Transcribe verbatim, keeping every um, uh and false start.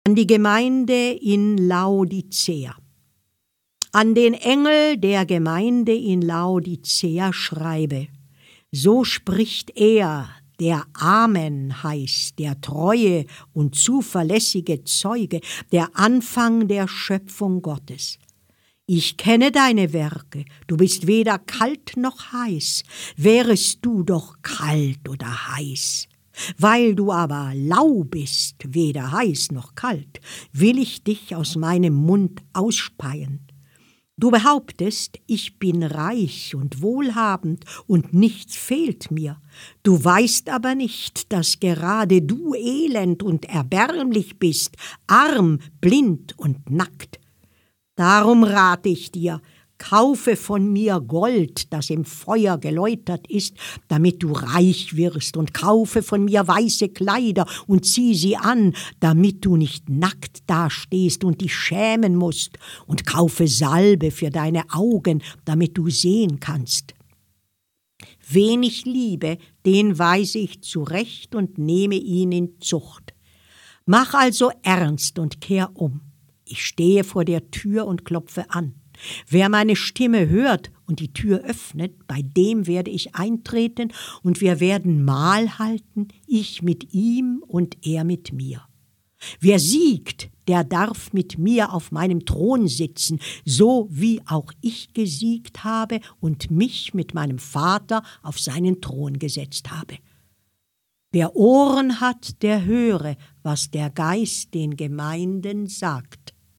An die Gemeinde in Laodicea. An den Engel der Gemeinde in Laodicea schreibe: So spricht er, der Amen heißt, der treue und zuverlässige Zeuge, der Anfang der Schöpfung Gottes. Ich kenne deine Werke, du bist weder kalt noch heiß, wärest du doch kalt oder heiß. Weil du aber lau bist, weder heiß noch kalt, will ich dich aus meinem Mund ausspeien. Du behauptest, ich bin reich und wohlhabend und nichts fehlt mir. Du weißt aber nicht, dass gerade du elend und erbärmlich bist, arm, blind und nackt. Darum rate ich dir, kaufe von mir Gold, das im Feuer geläutert ist, damit du reich wirst, und kaufe von mir weiße Kleider und zieh sie an, damit du nicht nackt dastehst und dich schämen musst, und kaufe Salbe für deine Augen, damit du sehen kannst. Wen ich liebe, den weise ich zurecht und nehme ihn in Zucht. Mach also ernst und kehr um. Ich stehe vor der Tür und klopfe an. Wer meine Stimme hört und die Tür öffnet, bei dem werde ich eintreten, und wir werden Mahl halten, ich mit ihm und er mit mir. Wer siegt, der darf mit mir auf meinem Thron sitzen, so wie auch ich gesiegt habe und mich mit meinem Vater auf seinen Thron gesetzt habe. Wer Ohren hat, der höre, was der Geist den Gemeinden sagt.